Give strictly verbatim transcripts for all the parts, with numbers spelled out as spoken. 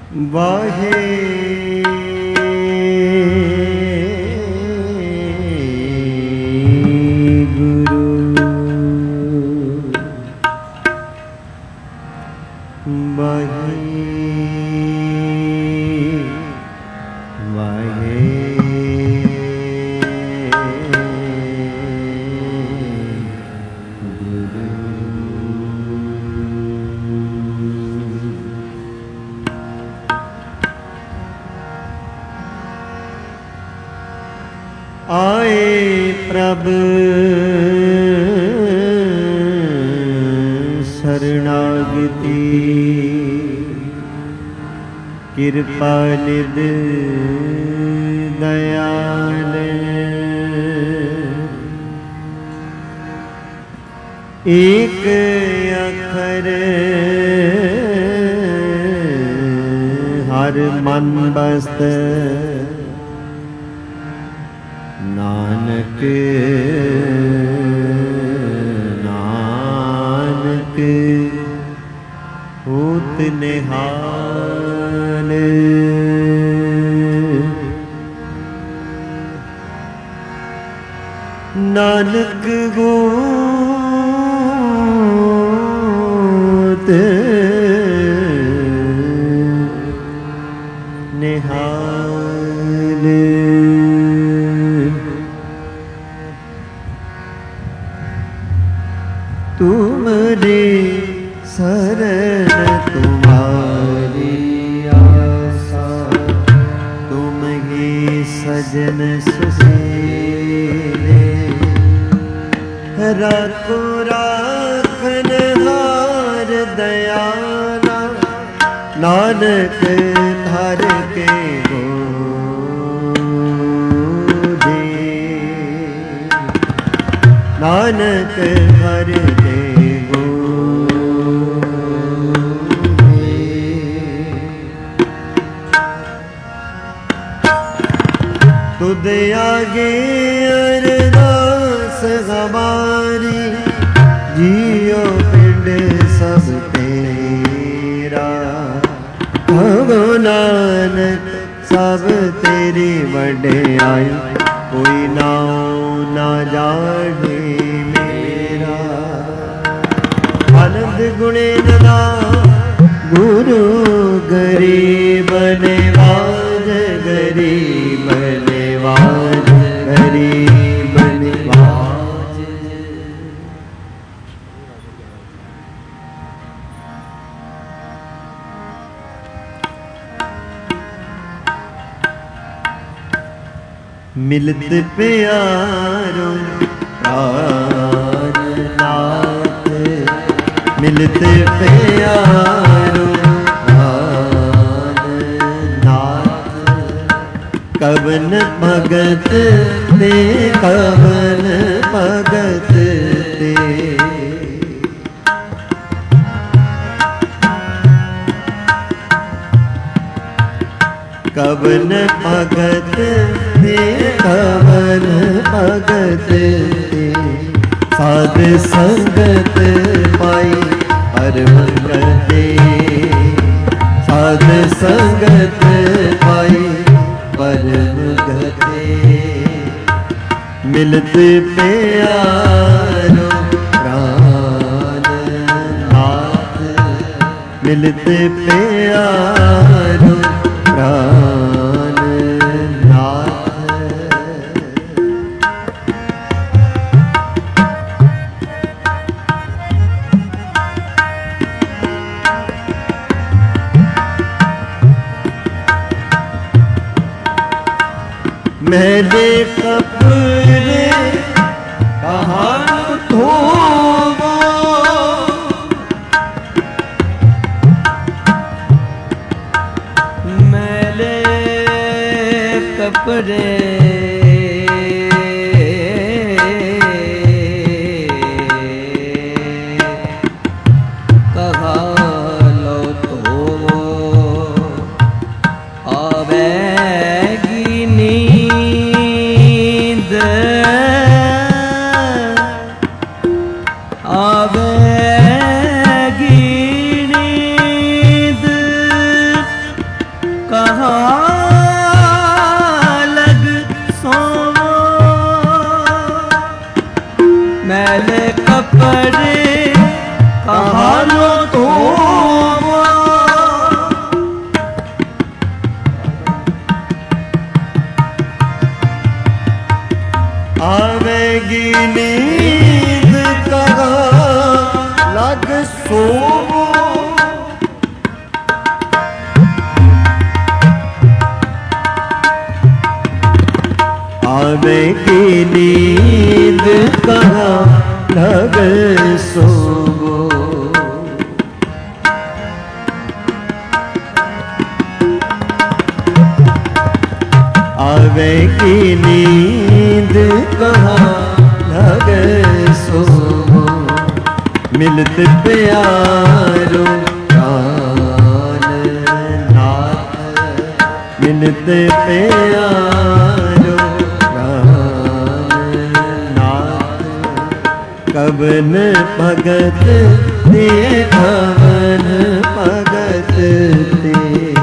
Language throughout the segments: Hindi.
वाहे गुरु वाहे वाहे गुरु। आए प्रभु शरणागति कृपा निध दयाल एक अखर हर मन बस्त नानक नानक होत निहाल। नानक होत निहाल। तुमरे शरण तुम्हारी आशा तुम ही सजन सुशीले। राखो राखन हार दयाला नानक धर के गोदे। नानक धर के तुद आगे अरदास हमारी जियो पिंड सब तेरा। भगो नानक सब तेरी वड्याई कोई नाम ना जाने मेरा। आनंद गुणे नदा गुरु गरीब नवाज गरीब नवाज गरीब नवाज। मिलत प्यारो प्राणनाथ मिलत प्यारो कवन भगत ते कवन भगत ते। कवन भगत ते कवन भगत ते। साध संगत पाई परम गते। साध संगत पाई परम गते। मिलत प्यारो प्राणनाथ मिलत प्यारो प्राणनाथ। मैले कपड़े कहाँ धोवो। मैले कपड़े सोवो आवे की नींद कहाँ लगे सोवो आवे की नींद कहाँ लगे सोवो मिलते प्यारो प्राण नाथ मिलते प्यारो प्राण नाथ कवन भगत ते कवन भगत ते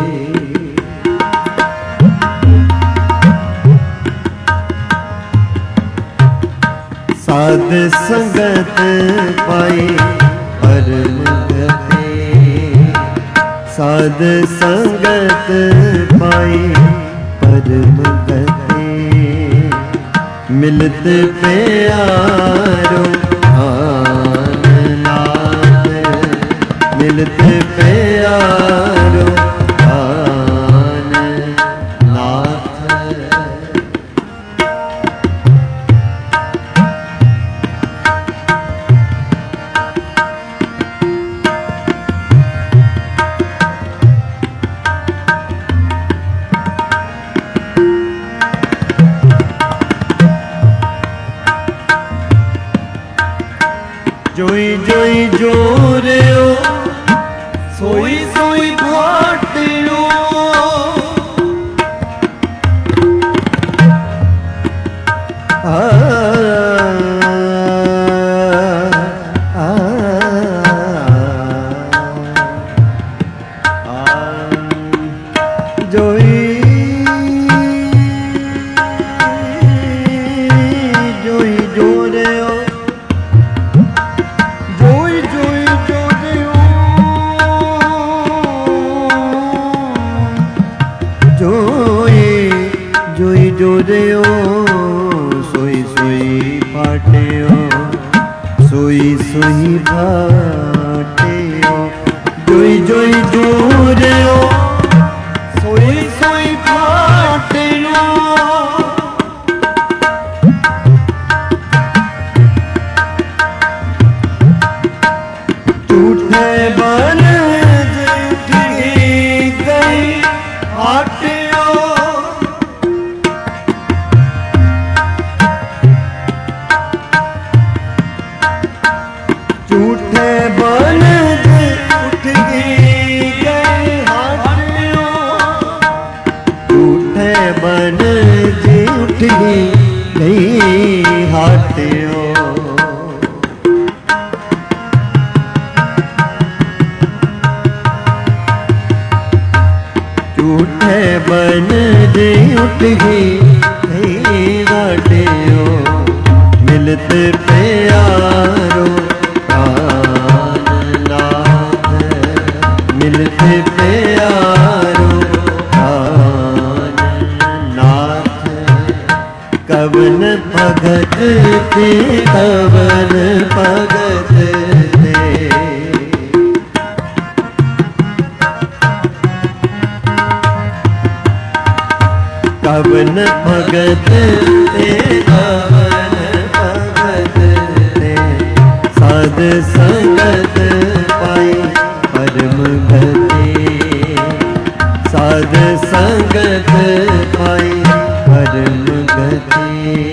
साध संगत पाई परम गति साध संगत पाई परम गति मिलत प्यारो नाथ मिलत प्यारो जोई जोई जोरे सोई सोई भाटियो आ जोई जोई जोरे जोरियो सोई सोई फाटियो सोई सोई फाटियो जोई जोई जोरियो सोई सोई फाटियो झूठे बन गई आटियो झूठे बन उठ गई गई हाटियो झूठे बन जी उठ गई गई हाटियो झूठे बन जी उठ गई गई हाटियो मिलत प्यारो मिलते प्यारो नाथ कवन भगत ते कवन भगत ते कवन भगत ते कवन भगत ते साध संगत पाई परम गति साध संगत पाई परम गति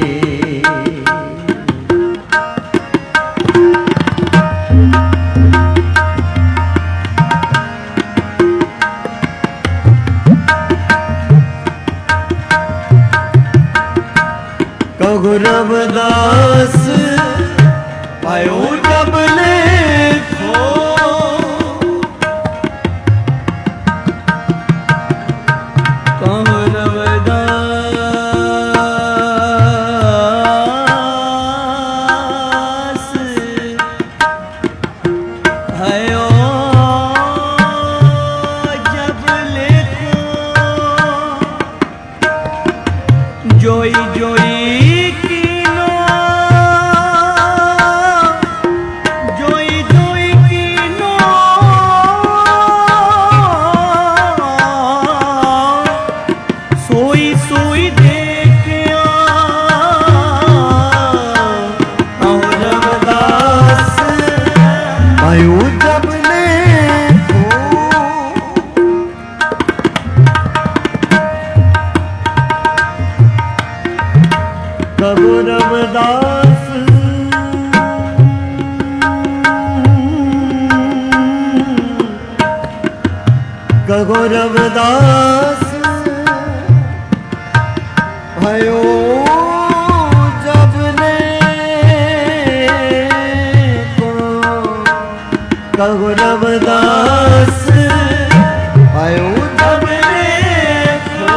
कहु रविदास पायो जब लेखो कहु रविदास आयो जब लेखो जोई जोई कीनो जोई जोई कीनो कहो रविदास भयो जब ने को कहो रविदास भयो जब ने को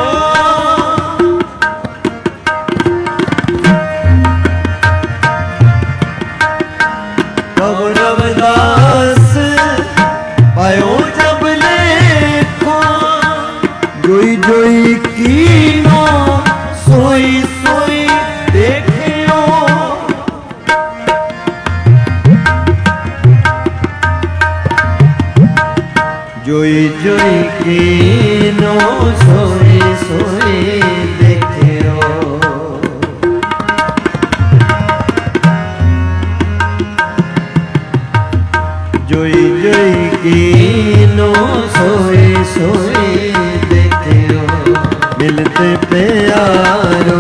कहो रविदास भयो जब लेखो जोई जोई कीनो सोई सोई देखियो जोई जोई कीनो सोई सोई देखियो जोई जोई कीनो सोई सोई देखियो मिलते प्यारो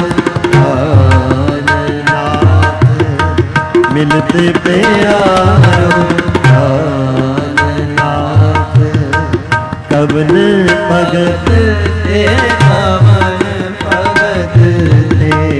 नाथ मिलते प्यारो नाथ कवन भगत ते कवन भगत ते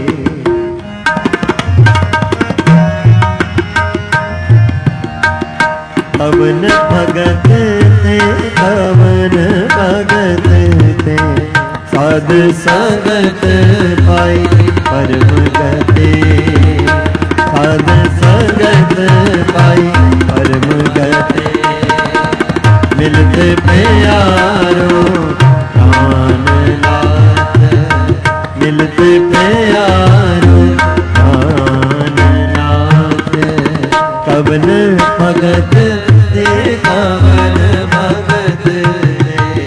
कवन भगत ते कवन भगत ते साध संगत पाई परम गते साध संगत पाई परम गते मिलते प्यारो प्राण नाथ मिलते प्यारो प्राण नाथ कवन भगत ते कवन भगत ते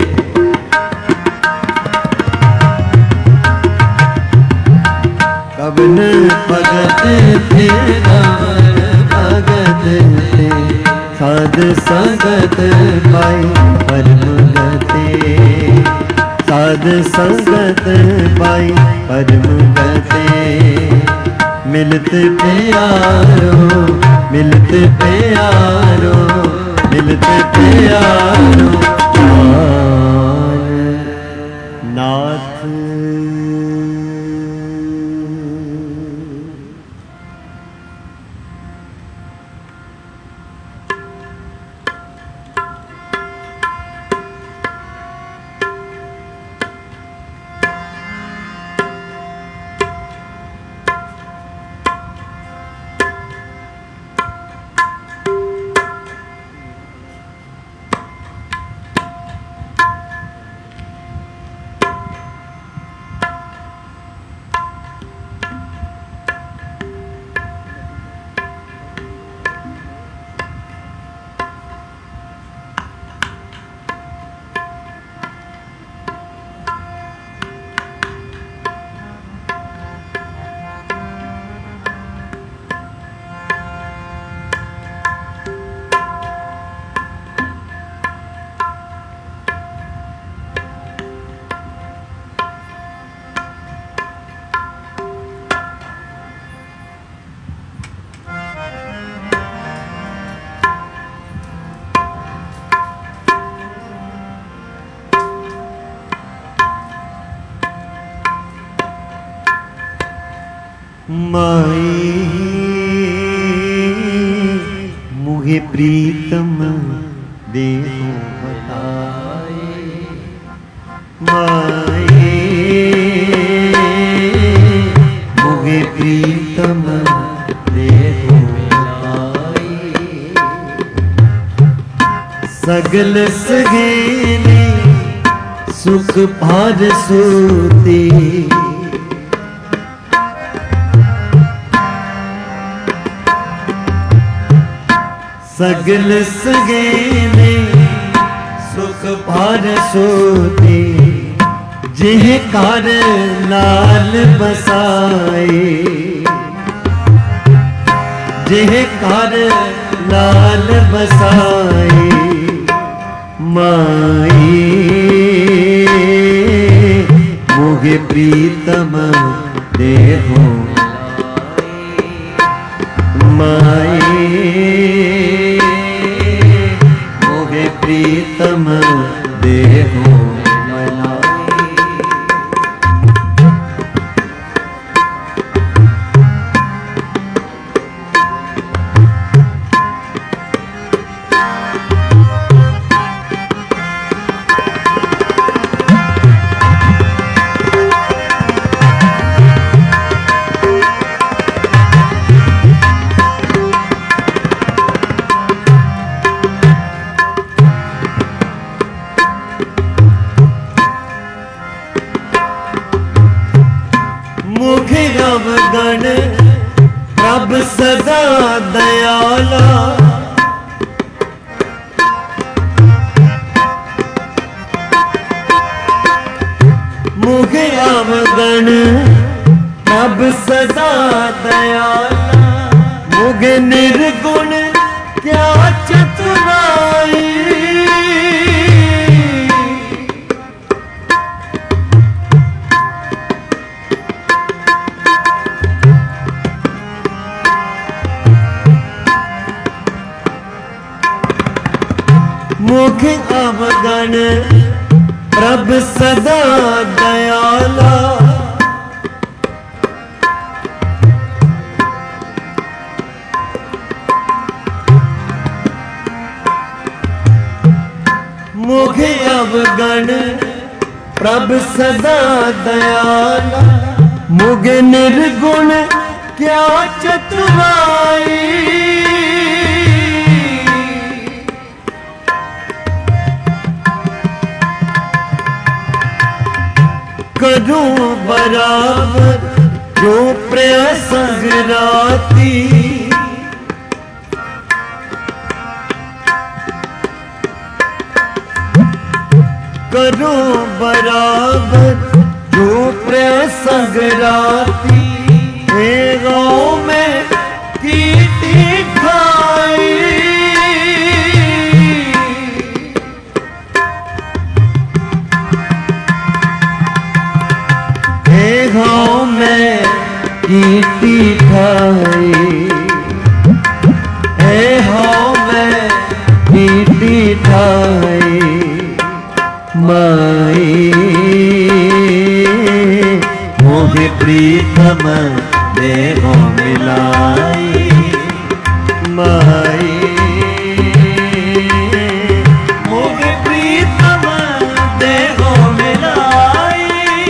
कवन भगत ते कवन भगत ते साध संगत पाई परम गते साध संगत पाई परम गते मिलते प्यारो मिलते प्यारो मिलते प्यारो नाथ माई मुहे प्रीतम देहो बताए माई मुहे प्रीतम देहो बताए सगल सगेने सुख भार सूती सगल सगेने सुख भार सोते जिह कार लाल बसाए जिह कार लाल बसाए माई मोहे प्रीतम देहो माई मोहे प्रीतम क्या चतुराई। मुख अवगण प्रभ सदा दयाला। मुख अवगण प्रभ सदा दयाला। मुग निर्गुण क्या चतुराई। करूं बराबर जो प्रसंग राती। करूं बराबर जो प्रसंग राती। हे गाँव में कीर्ति खाई। गाँव में कीर्ति खाई। हे गाँव में कीर्ति खाई। माई मोहे प्रीतम देहो मिलाई। माई मोहे प्रीतम देहो मिलाई।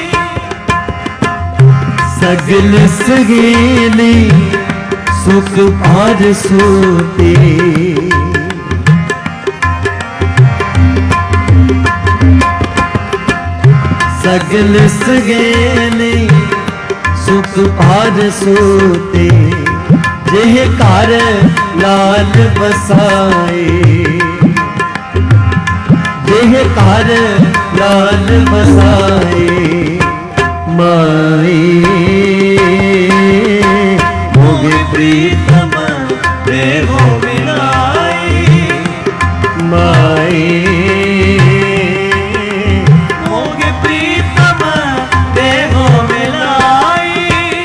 सगल सगेली सुख पार सोते। सगल सगेली सुख पार सोते। जेह घर लाल बसाए। जेह घर लाल बसाए। माई मोगे प्रीतम देहो मिलाई। माई मोगे प्रीतम देहो मिलाई।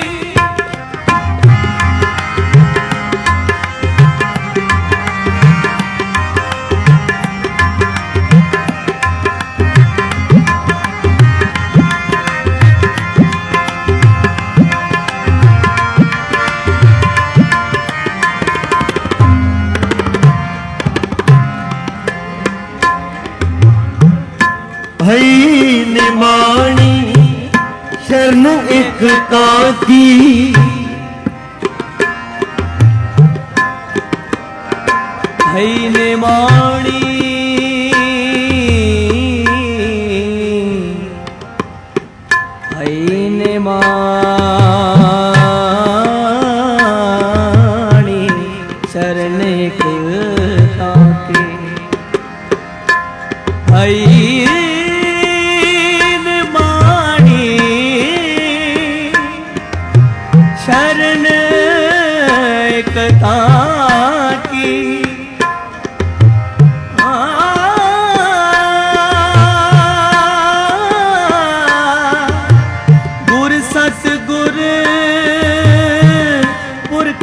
भई निमाणी शरण एक ताकी। भई निमाणी भई निमाणी शरण एक ताकी। भई शरण एकता की। गुर सतगुर पुरख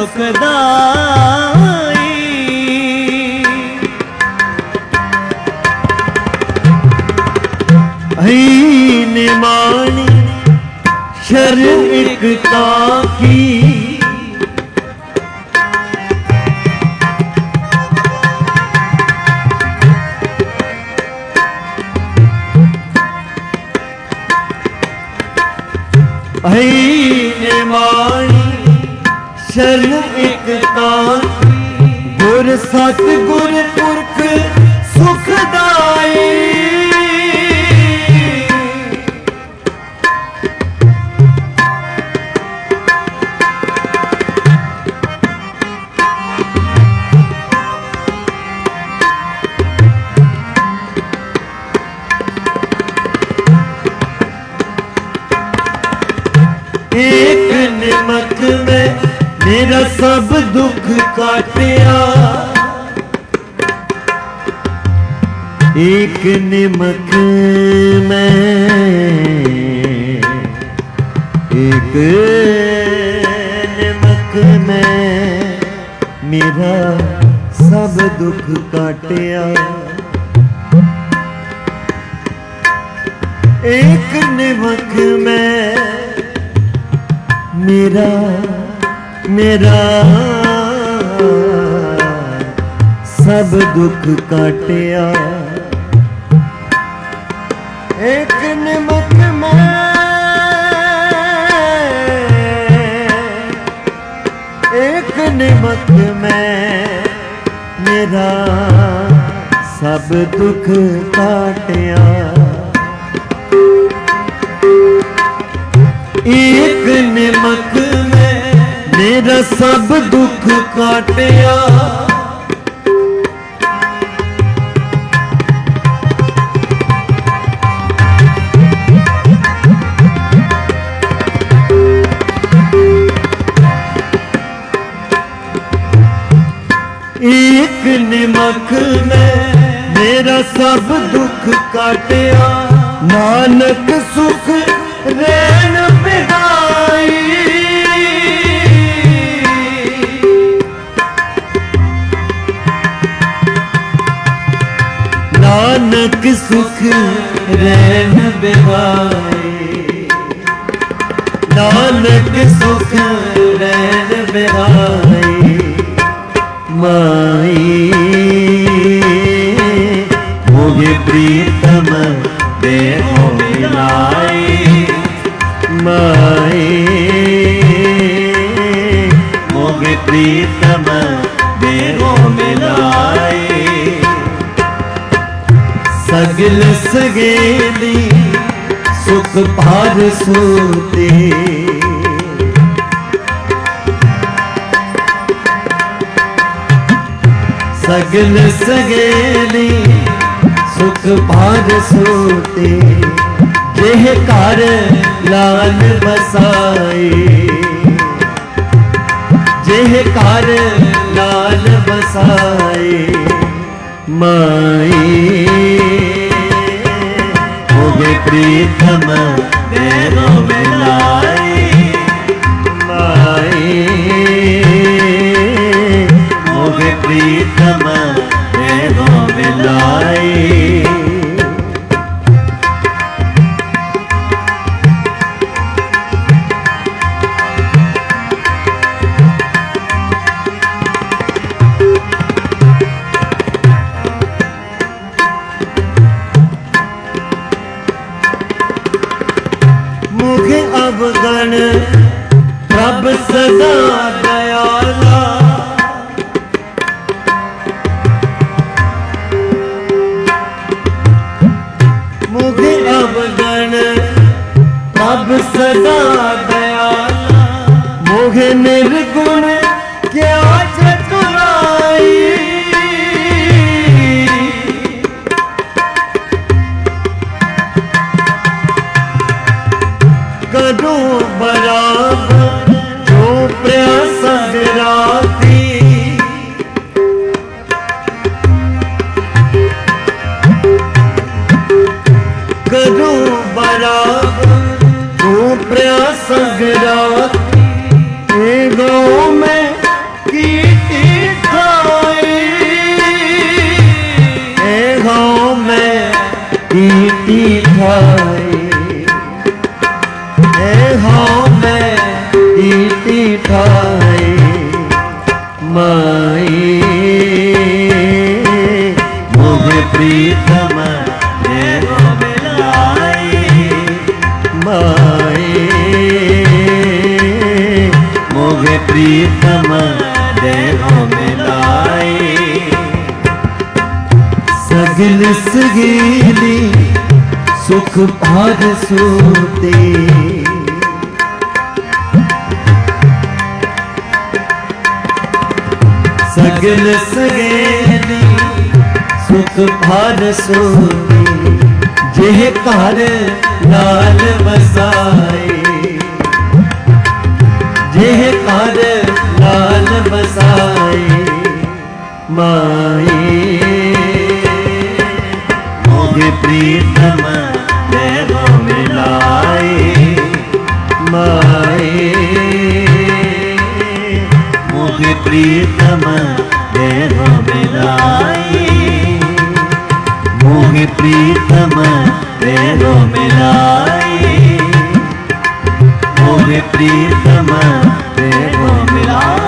सुखदाई। भई निमाणी शरण एकता की। भई निमाणी शरण एकता की। गुर सतगुर पुरख सुखदाई। एक निमक में मेरा सब दुख काटिया। एक निमक में एक निमक में मेरा सब दुख काटिया। एक निमक में मेरा मेरा सब दुख काटिया। एक निमक में एक निमक में मेरा सब दुख काटिया। एक निमक में मेरा सब दुख काटिया। एक निमक में मेरा सब दुख काटिया। नानक सुख रैन बिदाई। नानक सुख रैन बिदाई। नानक सुख रैन बिदाई। माई मोहे प्रीतम देहो मिलाई। माई मोहे प्रीतम देहो मिलाई। सगल सगेली सुख पार सूते। सगल सगेली सुख पार सूते। जेह कर लाल बसाए। जेह कर लाल बसाए। माई मोहे प्रीतम देहो मिलाई। माई मोहे प्रीतम देहो मिलाई। मुझे अवगण प्रभ सदा दयाला। मुझे अवगण प्रभ सदा दयाला। मोहे निर्गुण क्या चतुराई। करूं बराबर जो प्रयास राती। करूं बराबर जो प्रयास राती। ए गाँव में कीटी खाई। ए गाँव में कीटी खाई। हाँ मैं ईटी ठाई। माई मोहे प्रीतम देहो मिलाई। माई मोहे प्रीतम देहो मिलाई। सगल सगेली सुख पार सूते। सगल सगेली सुख पार सूते। जेह कर लाल बसाए। जेह कर लाल बसाए। माई मोहे प्रीतम देहो मिलाए माए मोहे प्रीतम देहो मिलाए मोहे प्रीतम देहो मिलाए मोहे प्रीतम देहो मिलाए।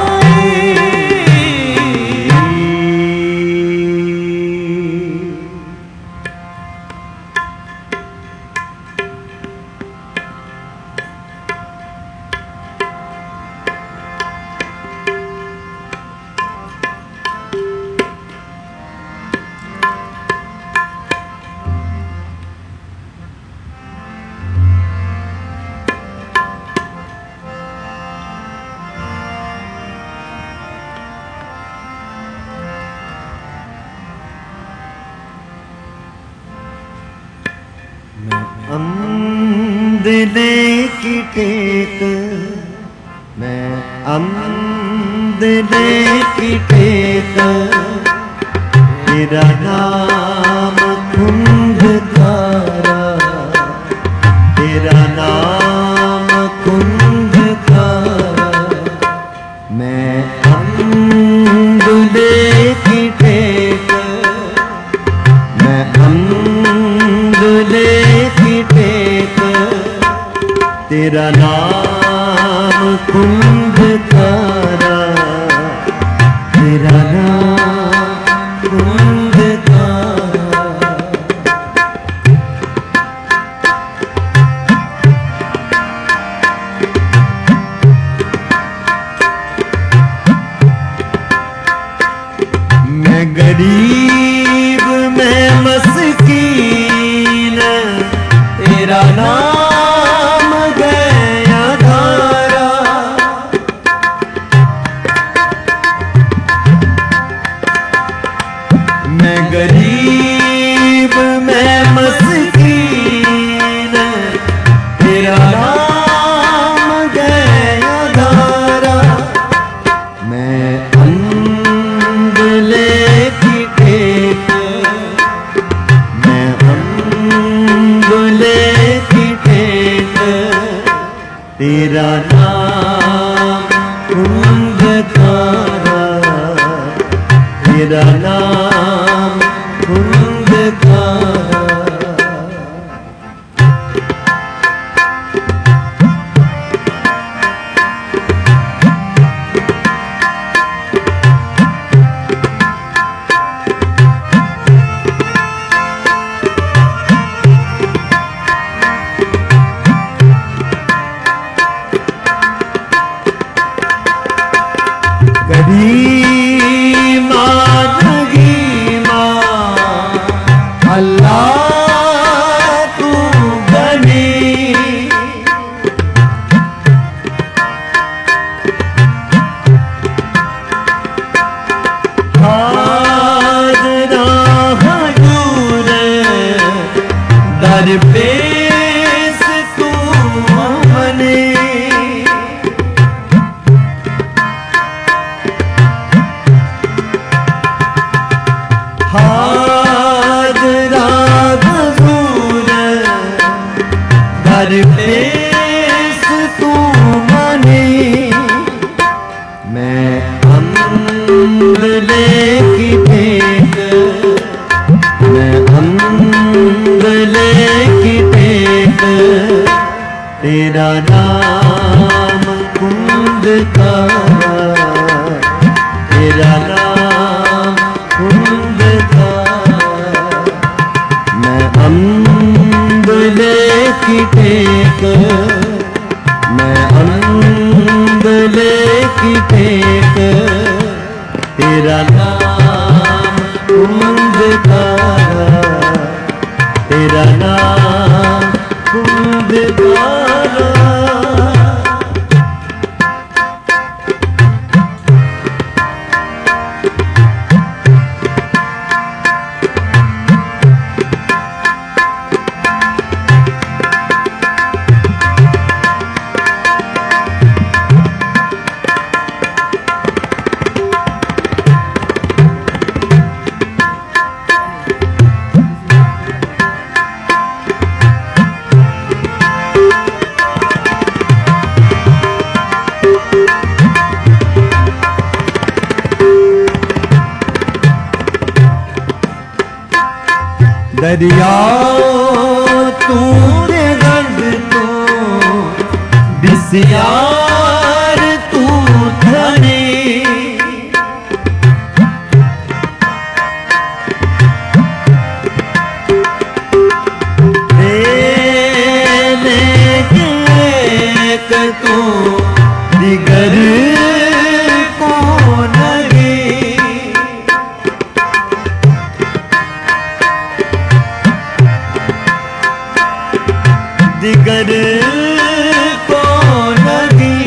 अम्दले की टेक मैं अम्दले की टेक तेरा नाम कुंभकारा तेरा नाम कुंभकारा मैं अम्दले की टेक मैं अम्दले की टेक तेरा नाम कुंभकारा तेरा नाम कुंभकारा। मैं गरीब मैं मस्कीन तेरा नाम गया धारा मैं गरीब मैं मस्कीन तेरा नाम गया धारा मैं अम्दले की टेक मैं अम्दले की टेक तेरा नाम कुंभकारा तेरा नाम कुंभकारा। गढ़ी माँ जगी माँ अल्लाह तू बनी हाजरा हजूर दर पेश तू हमने हाजरा हजूर दर पेश तू मने मैं अम्दले की टेक मैं अम्दले की टेक तेरा नाम कुंभकारा तेरा नाम कुंभकारा मैं अम्दले की टेक मैं अम्दले की टेक तेरा नाम कुंभकारा तेरा नाम कुंभकारा। दरिया तूने गंग तो बिस्यार तू धनी देने के तू दिगर को नगी दिगर को नगी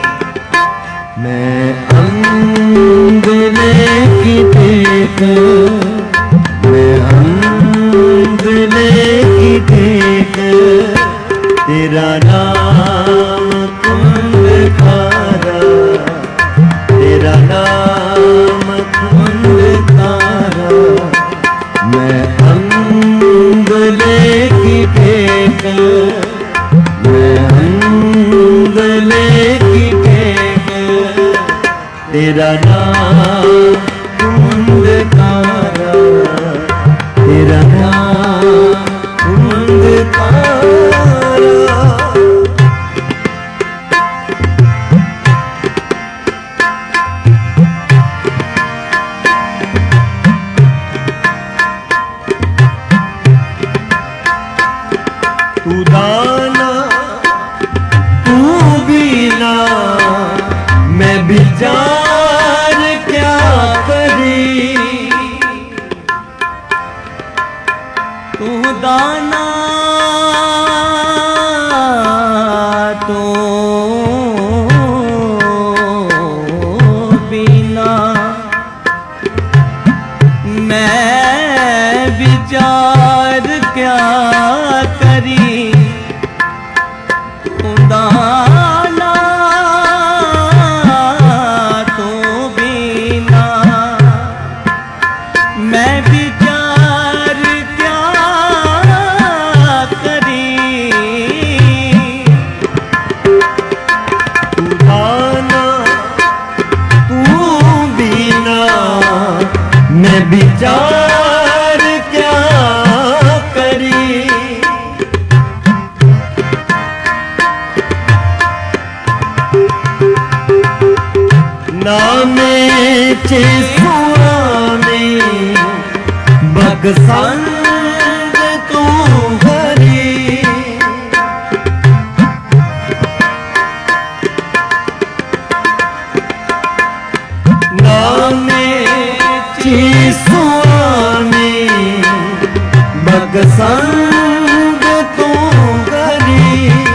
मैं अंगने की देख मैं अंगने की देख तेरा नाम कुंद खारा तेरा नाम कुंद खारा मैं अंगने की देख मैं अंगने की देख तेरा नाम कुंद खारा तेरा नाम कुंद खारा तू दाना तू बीना मैं विचार क्या करी तू दाना तू बिना मैं विचार क्या करी तू दाना तू बिना मैं विचार क्या करी तू दाना तू बीना मैं विचार क्या करी नामे चिसुआने बगसंग तू हरी नामे चिसुआने बगसंग तू हरी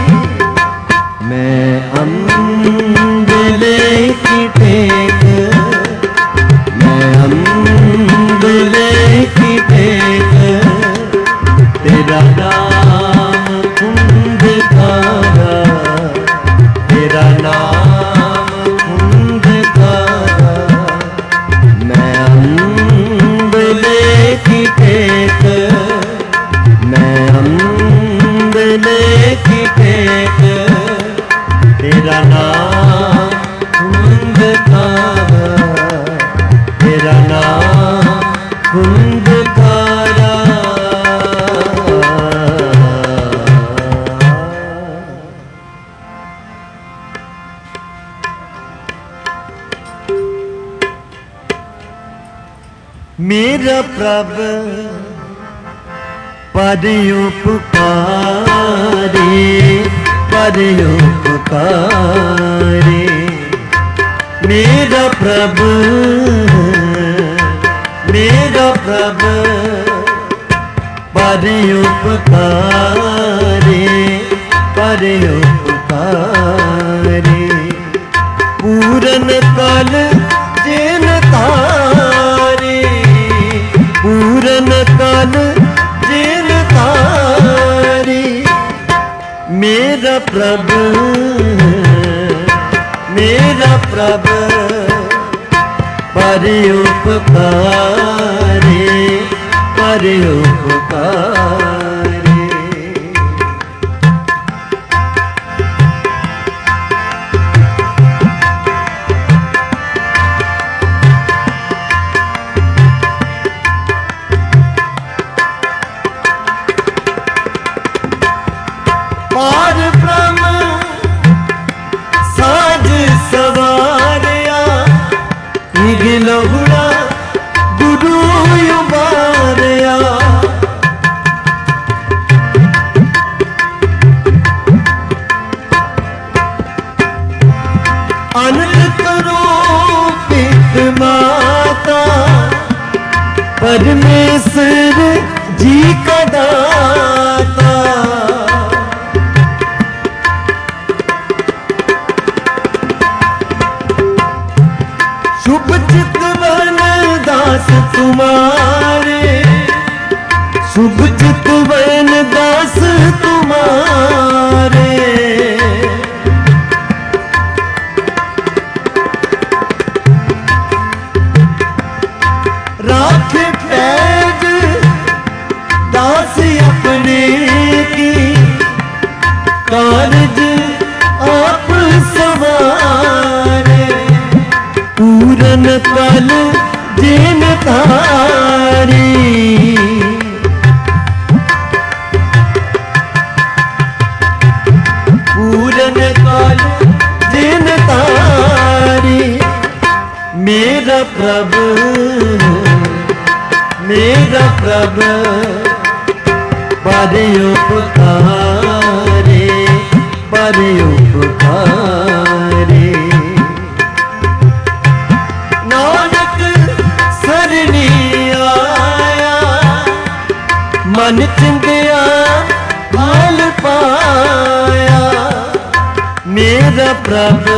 मैं अंगले की टेक मैं अंगले की टेक तेरा नाम कुंद खारा तेरा नाम कुंद खारा मैं अंगले की टेक मैं अंगले की टेक तेरा नाम कुंद खारा तेरा नाम कुंद खारा मेरा प्रभ पर उपकारे पर उपकारे मेरा प्रभु मेरा प्रभु पर उपकारे पर उपकारे पूरन काल जिन तारे पूरन काल जिन तारे मेरा प्रभु मेरा प्रभु पर उपकारे पर उपकारे लहुड़ा गुरु उबारिया। अनंत रूपित माता परमेश्वर जी का दाता। शुभ चितवन दास तुम्हारे, शुभ चितवन दास तुम्हारे। राख पैज दास अपने की, कारज आप सवारे। पूरन कल जिन तारी, पूरन कल जिन तारी। मेरा प्रभु मेरा प्रभु बड़े उपकारे, बड़े उपकारे। नानक सरनी आया, मन चिंतिया हाल पाया। मेरा प्रभु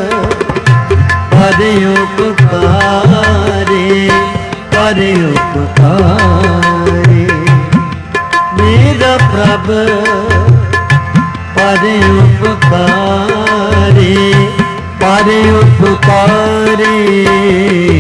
बड़े उपकारे, बड़े उपकारे। मेरा प्रभु बड़े उपकारे, बड़े उपकारे।